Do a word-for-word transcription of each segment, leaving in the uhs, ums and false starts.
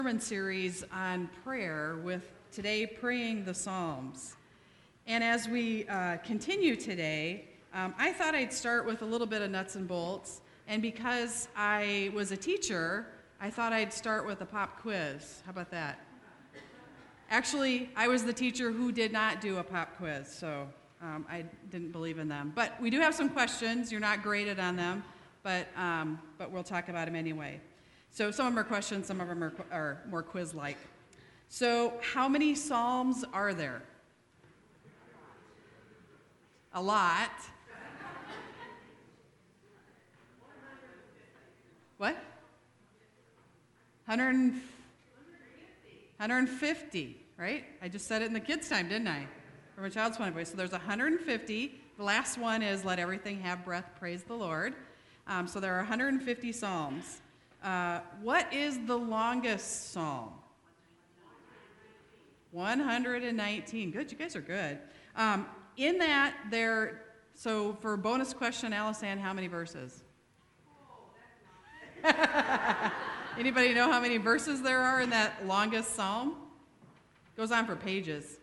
sermon series on prayer, with today praying the Psalms. And as we uh, continue today, um, I thought I'd start with a little bit of nuts and bolts. And because I was a teacher, I thought I'd start with a pop quiz. How about that? Actually, I was the teacher who did not do a pop quiz, so um, I didn't believe in them. But we do have some questions. You're not graded on them, but um, but we'll talk about them anyway. So some of them are questions, some of them are, are more quiz-like. So how many psalms are there? A lot. What? one hundred, one hundred fifty, right? I just said it in the kids' time, didn't I? From a child's point of view. So there's one hundred fifty. The last one is let everything have breath, praise the Lord. Um, so there are one hundred fifty psalms. Uh, what is the longest psalm? one hundred nineteen. Good, you guys are good. Um, in that, there, so for a bonus question, Alice-Ann, how many verses? Anybody know how many verses there are in that longest psalm? Goes on for pages.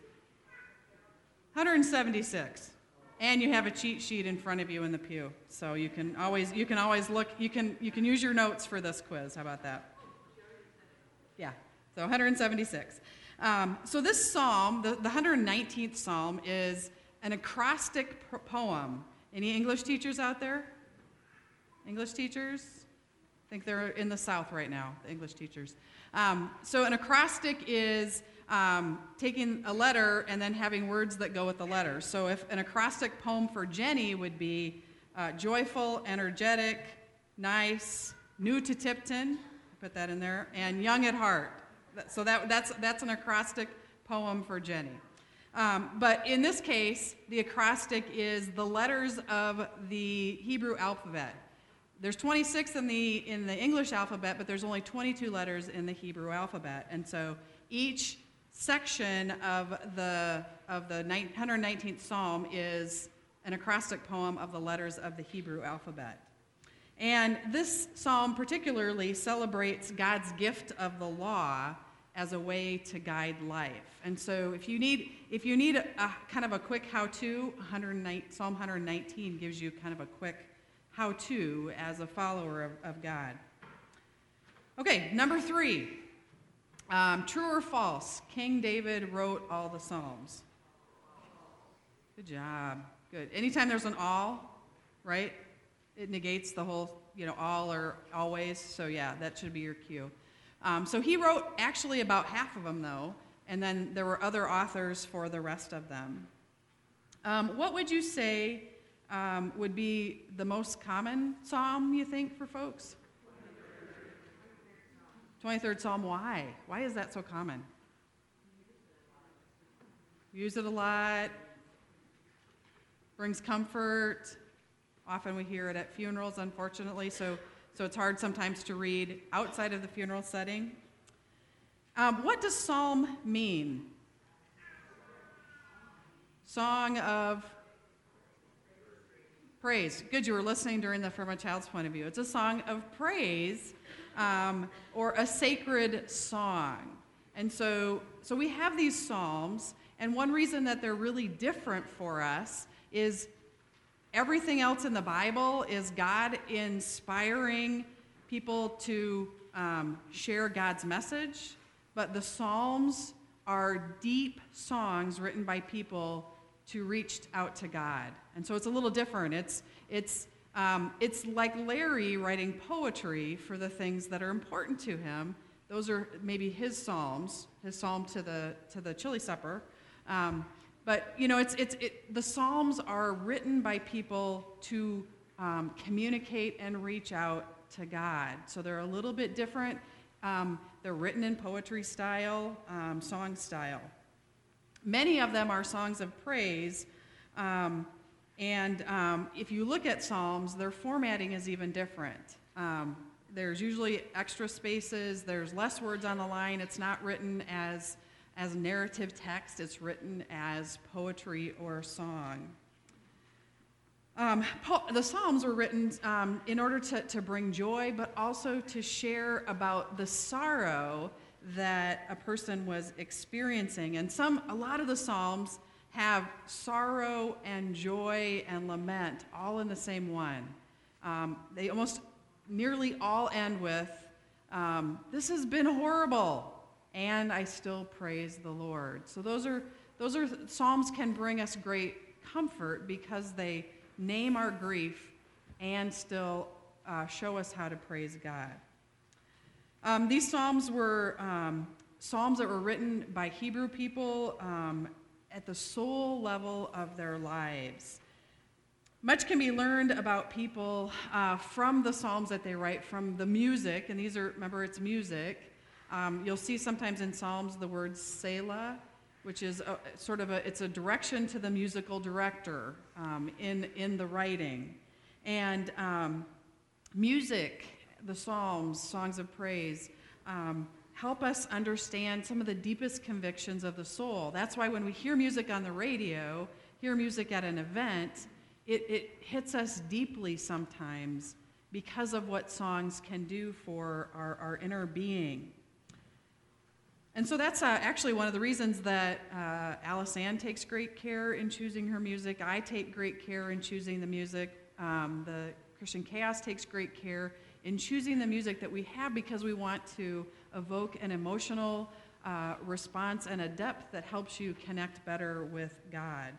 one hundred seventy-six. And you have a cheat sheet in front of you in the pew, so you can always you can always look. You can you can use your notes for this quiz. How about that? Yeah. So one hundred seventy-six. Um, so this psalm, the, the one hundred nineteenth psalm, is an acrostic poem. Any English teachers out there? English teachers? I think they're in the South right now. The English teachers. Um, so an acrostic is Um, taking a letter and then having words that go with the letter. So if an acrostic poem for Jenny would be uh, joyful, energetic, nice, new to Tipton, put that in there, and young at heart. So that, that's, that's an acrostic poem for Jenny. Um, but in this case, the acrostic is the letters of the Hebrew alphabet. There's twenty-six in the, in the English alphabet, but there's only twenty-two letters in the Hebrew alphabet. And so each section of the of the one hundred nineteenth Psalm is an acrostic poem of the letters of the Hebrew alphabet. And this psalm particularly celebrates God's gift of the law as a way to guide life. And so if you need if you need a, a kind of a quick how-to, one hundred nine, Psalm one hundred nineteen gives you kind of a quick how-to as a follower of, of God. Okay, number three. Um, true or false? King David wrote all the Psalms. Good job. Good. Anytime there's an all, right, it negates the whole, you know, all or always. So yeah, that should be your cue. Um, so he wrote actually about half of them, though, and then there were other authors for the rest of them. Um, what would you say um, would be the most common psalm, you think, for folks? twenty-third Psalm, why? Why is that so common? Use it a lot. Brings comfort. Often we hear it at funerals, unfortunately, so, so it's hard sometimes to read outside of the funeral setting. Um, what does psalm mean? Song of praise. Good, you were listening during the From a Child's Point of View. It's a song of praise. Um, or a sacred song. And so, so we have these psalms, and one reason that they're really different for us is everything else in the Bible is God inspiring people to um, share God's message, but the psalms are deep songs written by people to reach out to God. And so it's a little different. It's, it's, Um, it's like Larry writing poetry for the things that are important to him. Those are maybe his psalms, his psalm to the to the chili supper. Um, but you know, it's it's it, the psalms are written by people to um, communicate and reach out to God. So they're a little bit different. Um, they're written in poetry style, um, song style. Many of them are songs of praise. Um, And um, if you look at Psalms, their formatting is even different. Um, there's usually extra spaces. There's less words on the line. It's not written as, as narrative text. It's written as poetry or song. Um, po- the Psalms were written um, in order to, to bring joy, but also to share about the sorrow that a person was experiencing. And some, a lot of the Psalms have sorrow and joy and lament all in the same one. Um, they almost nearly all end with, um, this has been horrible, and I still praise the Lord. So those are, those are, Psalms can bring us great comfort because they name our grief and still uh, show us how to praise God. Um, these Psalms were um, Psalms that were written by Hebrew people um, at the soul level of their lives. Much can be learned about people uh, from the Psalms that they write, from the music, and these are, remember, it's music. Um, you'll see sometimes in Psalms the word Selah, which is a, sort of a, it's a direction to the musical director um, in, in the writing. And um, music, the Psalms, songs of praise, um, help us understand some of the deepest convictions of the soul. That's why when we hear music on the radio, hear music at an event, it, it hits us deeply sometimes because of what songs can do for our, our inner being. And so that's uh, actually one of the reasons that uh, Alice Ann takes great care in choosing her music. I take great care in choosing the music. Um, the Christian Chaos takes great care in choosing the music that we have because we want to evoke an emotional uh, response and a depth that helps you connect better with God.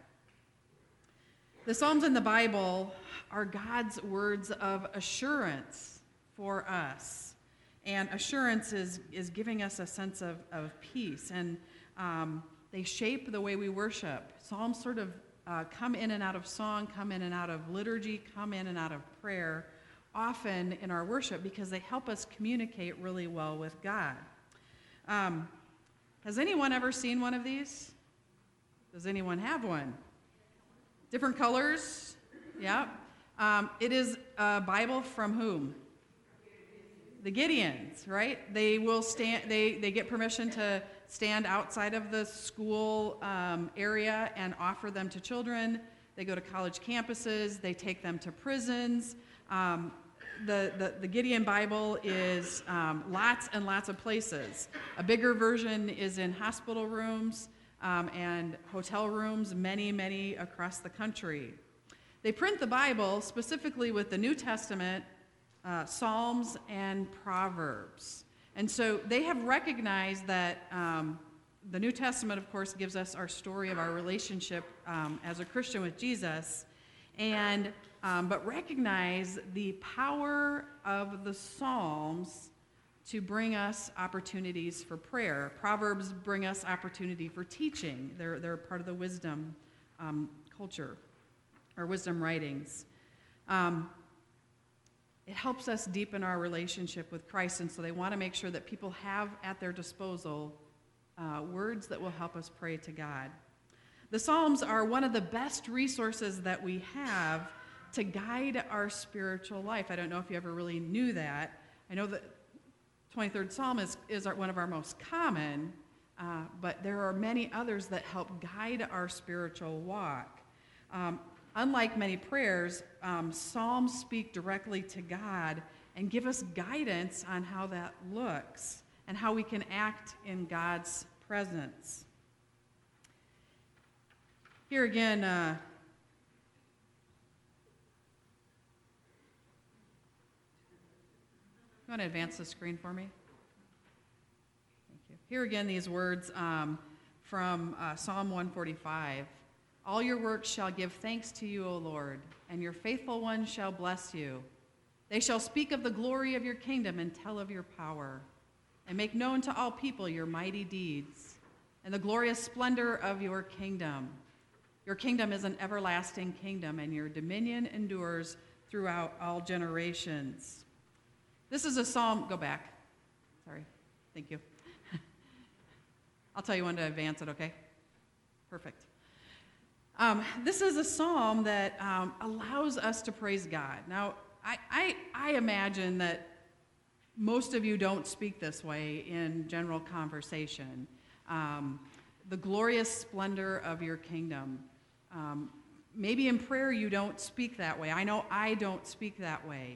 The Psalms in the Bible are God's words of assurance for us. And assurance is, is giving us a sense of, of peace. And um, they shape the way we worship. Psalms sort of uh, come in and out of song, come in and out of liturgy, come in and out of prayer, often in our worship because they help us communicate really well with God. Um, has anyone ever seen one of these? Does anyone have one? Different colors? Yeah. Um, it is a Bible from whom? The Gideons, right? They will stand. They they get permission to stand outside of the school um, area and offer them to children. They go to college campuses. They take them to prisons. Um, the, the the Gideon Bible is um, lots and lots of places. A bigger version is in hospital rooms um, and hotel rooms, many many across the country. They print the Bible specifically with the New Testament, Uh, Psalms and Proverbs. And so they have recognized that um, the New Testament, of course, gives us our story of our relationship um, as a Christian with Jesus, and um, but recognize the power of the Psalms to bring us opportunities for prayer. Proverbs bring us opportunity for teaching. They're, they're part of the wisdom um, culture, or wisdom writings. Um, It helps us deepen our relationship with Christ, and so they want to make sure that people have at their disposal uh, words that will help us pray to God. The Psalms are one of the best resources that we have to guide our spiritual life. I don't know if you ever really knew that. I know that twenty-third Psalm is, is our, one of our most common, uh, but there are many others that help guide our spiritual walk. Um, Unlike many prayers, um, Psalms speak directly to God and give us guidance on how that looks and how we can act in God's presence. Here again, uh, you want to advance the screen for me? Thank you. Here again, these words um, from uh, Psalm one forty-five. All your works shall give thanks to you, O Lord, and your faithful ones shall bless you. They shall speak of the glory of your kingdom and tell of your power, and make known to all people your mighty deeds and the glorious splendor of your kingdom. Your kingdom is an everlasting kingdom, and your dominion endures throughout all generations. This is a psalm. Go back. Sorry. Thank you. I'll tell you when to advance it, okay? Perfect. Um, this is a psalm that um, allows us to praise God. Now, I, I, I imagine that most of you don't speak this way in general conversation. Um, the glorious splendor of your kingdom. Um, maybe in prayer you don't speak that way. I know I don't speak that way.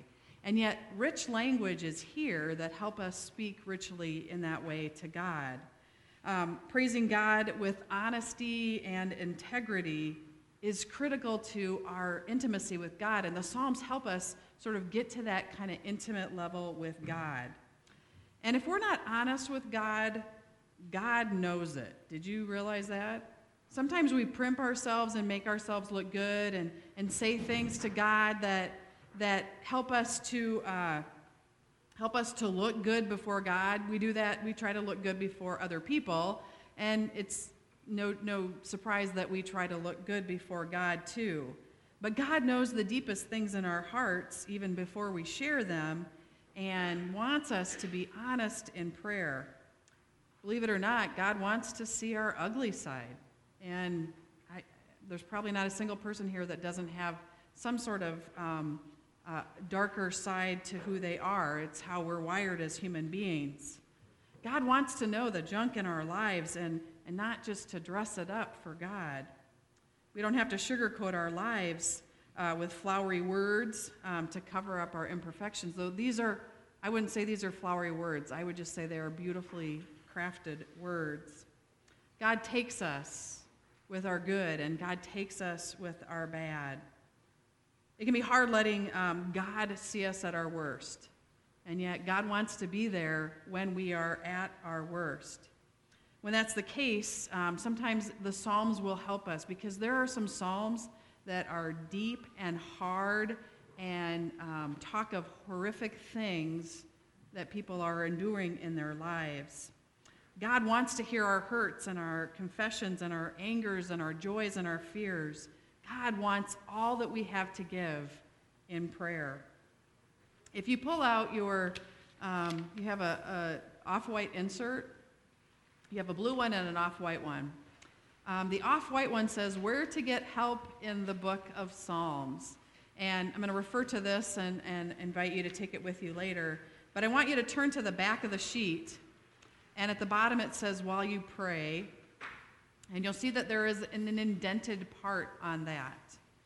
And yet, rich language is here that help us speak richly in that way to God. Um, praising God with honesty and integrity is critical to our intimacy with God, and the Psalms help us sort of get to that kind of intimate level with God. And if we're not honest with God, God knows it. Did you realize that? Sometimes we primp ourselves and make ourselves look good and, and say things to God that that help us to uh, help us to look good before God. We do that. We try to look good before other people, and it's no no surprise that we try to look good before God too. But God knows the deepest things in our hearts even before we share them, and wants us to be honest in prayer. Believe it or not, God wants to see our ugly side, and I, there's probably not a single person here that doesn't have some sort of um, Uh, darker side to who they are. It's how we're wired as human beings. God wants to know the junk in our lives and, and not just to dress it up for God. We don't have to sugarcoat our lives uh, with flowery words um, to cover up our imperfections. Though these are, I wouldn't say these are flowery words. I would just say they are beautifully crafted words. God takes us with our good, and God takes us with our bad. It can be hard letting um, God see us at our worst, and yet God wants to be there when we are at our worst. When that's the case, um, sometimes the Psalms will help us, because there are some Psalms that are deep and hard and um, talk of horrific things that people are enduring in their lives. God wants to hear our hurts and our confessions and our angers and our joys and our fears. God wants all that we have to give in prayer. If you pull out your, um, you have a, a off-white insert. You have a blue one and an off-white one. Um, the off-white one says, where to get help in the book of Psalms. And I'm going to refer to this and, and invite you to take it with you later. But I want you to turn to the back of the sheet. And at the bottom it says, while you pray. And you'll see that there is an indented part on that.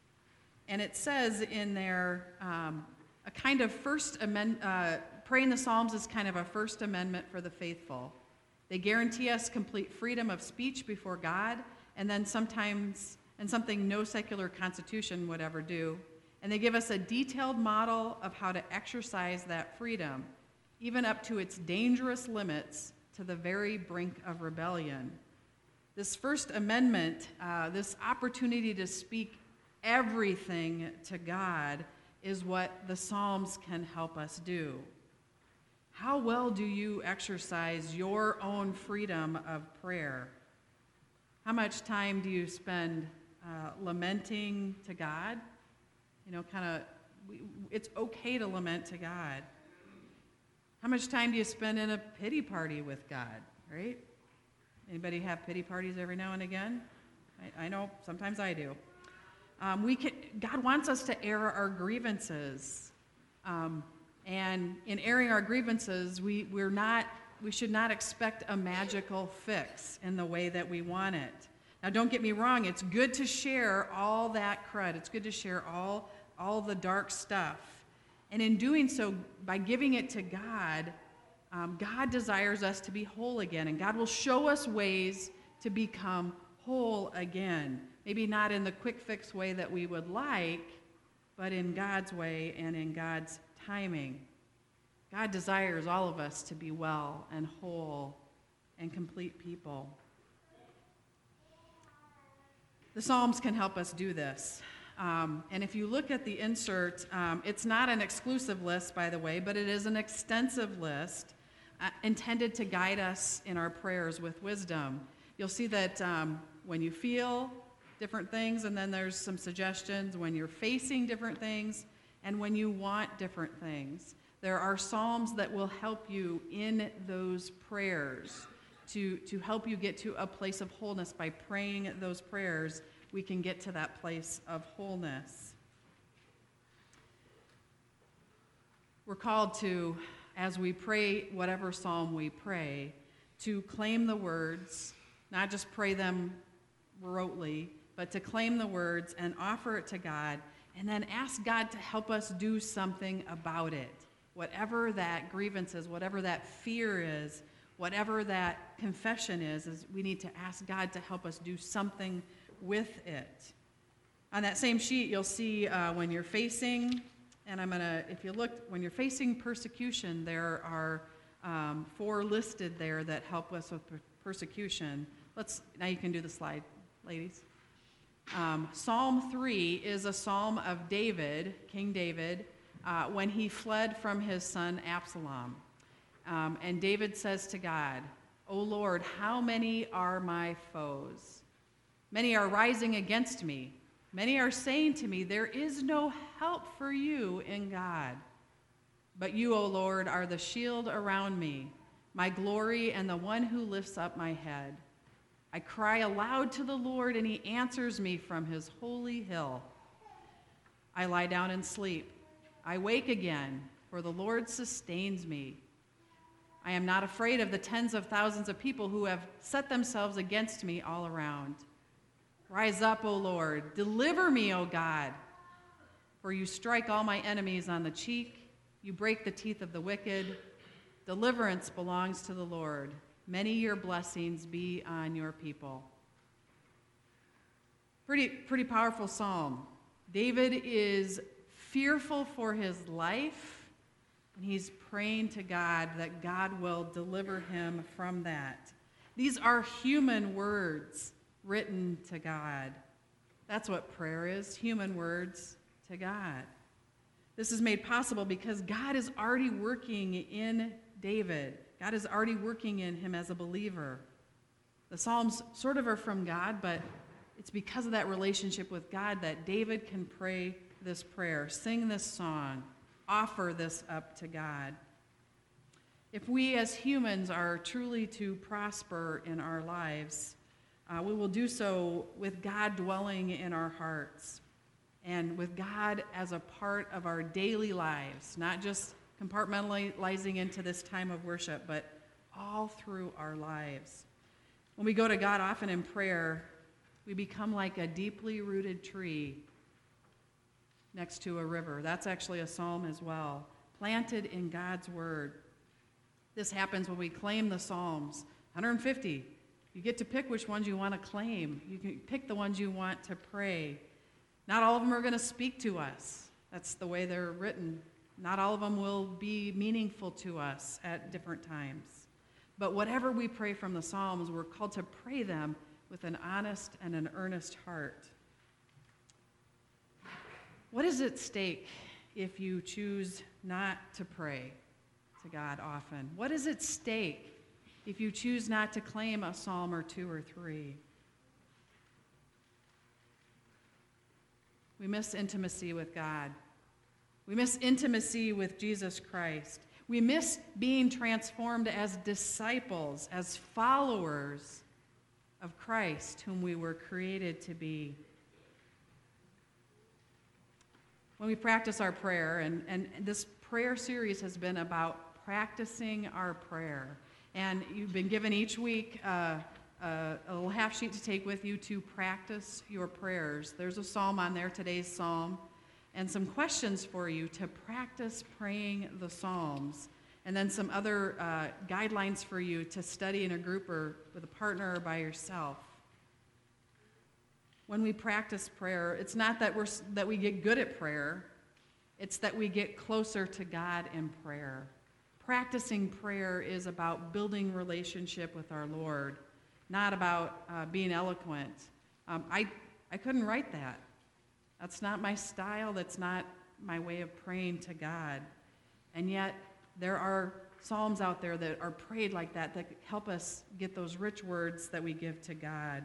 And it says in there, um, a kind of first amendment, uh, praying the Psalms is kind of a first amendment for the faithful. They guarantee us complete freedom of speech before God, and then sometimes, and something no secular constitution would ever do. And they give us a detailed model of how to exercise that freedom, even up to its dangerous limits, to the very brink of rebellion. This First Amendment, uh, this opportunity to speak everything to God, is what the Psalms can help us do. How well do you exercise your own freedom of prayer? How much time do you spend uh, lamenting to God? You know, kind of, it's okay to lament to God. How much time do you spend in a pity party with God, right? Anybody have pity parties every now and again? I, I know, sometimes I do. Um, we can, God wants us to air our grievances. Um, and in airing our grievances, we, we're not, we should not expect a magical fix in the way that we want it. Now, don't get me wrong, it's good to share all that crud. It's good to share all, all the dark stuff. And in doing so, by giving it to God, Um, God desires us to be whole again, and God will show us ways to become whole again. Maybe not in the quick fix way that we would like, but in God's way and in God's timing. God desires all of us to be well and whole and complete people. The Psalms can help us do this. Um, and if you look at the insert, um, it's not an exclusive list, by the way, but it is an extensive list uh, intended to guide us in our prayers with wisdom. You'll see that um, when you feel different things, and then there's some suggestions when you're facing different things, and when you want different things. There are psalms that will help you in those prayers to, to help you get to a place of wholeness. By praying those prayers, we can get to that place of wholeness. We're called to, as we pray whatever psalm we pray, to claim the words, not just pray them rotely, but to claim the words and offer it to God and then ask God to help us do something about it. Whatever that grievance is, whatever that fear is, whatever that confession is, is we need to ask God to help us do something with it. On that same sheet, you'll see uh, when you're facing, and I'm going to, if you look, when you're facing persecution, there are um, four listed there that help us with per- persecution. Let's, now you can do the slide, ladies. Um, Psalm three is a psalm of David, King David, uh, when he fled from his son Absalom. Um, and David says to God, "O Lord, how many are my foes? Many are rising against me. Many are saying to me, there is no help for you in God. But you, O Lord, are the shield around me, my glory and the one who lifts up my head. I cry aloud to the Lord, and he answers me from his holy hill. I lie down and sleep. I wake again, for the Lord sustains me. I am not afraid of the tens of thousands of people who have set themselves against me all around. Rise up, O Lord. Deliver me, O God. For you strike all my enemies on the cheek. You break the teeth of the wicked. Deliverance belongs to the Lord. Many your blessings be on your people." Pretty, pretty powerful psalm. David is fearful for his life, and he's praying to God that God will deliver him from that. These are human words written to God. That's what prayer is, human words to God. This is made possible because God is already working in David. God is already working in him as a believer. The Psalms sort of are from God, but it's because of that relationship with God that David can pray this prayer, sing this song, offer this up to God. If we as humans are truly to prosper in our lives, Uh, we will do so with God dwelling in our hearts and with God as a part of our daily lives, not just compartmentalizing into this time of worship, but all through our lives. When we go to God often in prayer, we become like a deeply rooted tree next to a river. That's actually a psalm as well, planted in God's word. This happens when we claim the Psalms, one hundred fifty. You get to pick which ones you want to claim. You can pick the ones you want to pray. Not all of them are going to speak to us. That's the way they're written. Not all of them will be meaningful to us at different times. But whatever we pray from the Psalms, we're called to pray them with an honest and an earnest heart. What is at stake if you choose not to pray to God often? What is at stake if you choose not to claim a psalm or two or three? We miss intimacy with God. We miss intimacy with Jesus Christ. We miss being transformed as disciples, as followers of Christ, whom we were created to be. When we practice our prayer, and, and this prayer series has been about practicing our prayer. And you've been given each week uh, uh, a little half sheet to take with you to practice your prayers. There's a psalm on there, today's psalm, and some questions for you to practice praying the psalms. And then some other uh, guidelines for you to study in a group or with a partner or by yourself. When we practice prayer, it's not that, we're, that we get good at prayer. It's that we get closer to God in prayer. Practicing prayer is about building relationship with our Lord, not about uh, being eloquent. Um, I, I couldn't write that. That's not my style. That's not my way of praying to God. And yet, there are psalms out there that are prayed like that that help us get those rich words that we give to God.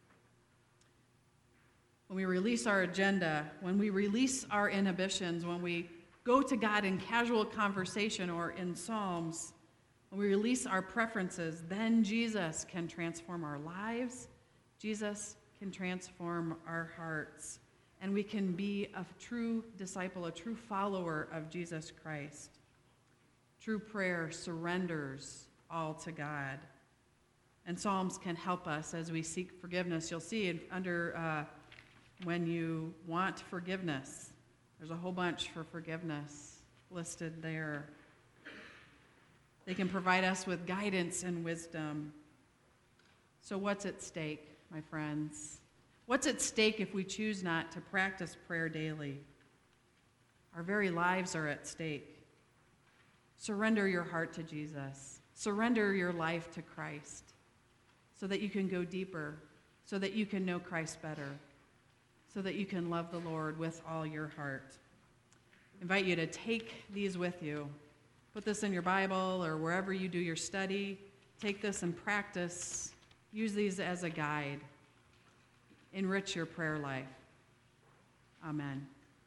When we release our agenda, when we release our inhibitions, when we go to God in casual conversation or in psalms, when we release our preferences, then Jesus can transform our lives. Jesus can transform our hearts. And we can be a true disciple, a true follower of Jesus Christ. True prayer surrenders all to God. And psalms can help us as we seek forgiveness. You'll see under uh, when you want forgiveness, There's a whole bunch for forgiveness listed there. They can provide us with guidance and wisdom. So what's at stake, my friends? What's at stake if we choose not to practice prayer daily? Our very lives are at stake. Surrender your heart to Jesus. Surrender your life to Christ so that you can go deeper, so that you can know Christ better, so that you can love the Lord with all your heart. I invite you to take these with you. Put this in your Bible or wherever you do your study. Take this and practice. Use these as a guide. Enrich your prayer life. Amen.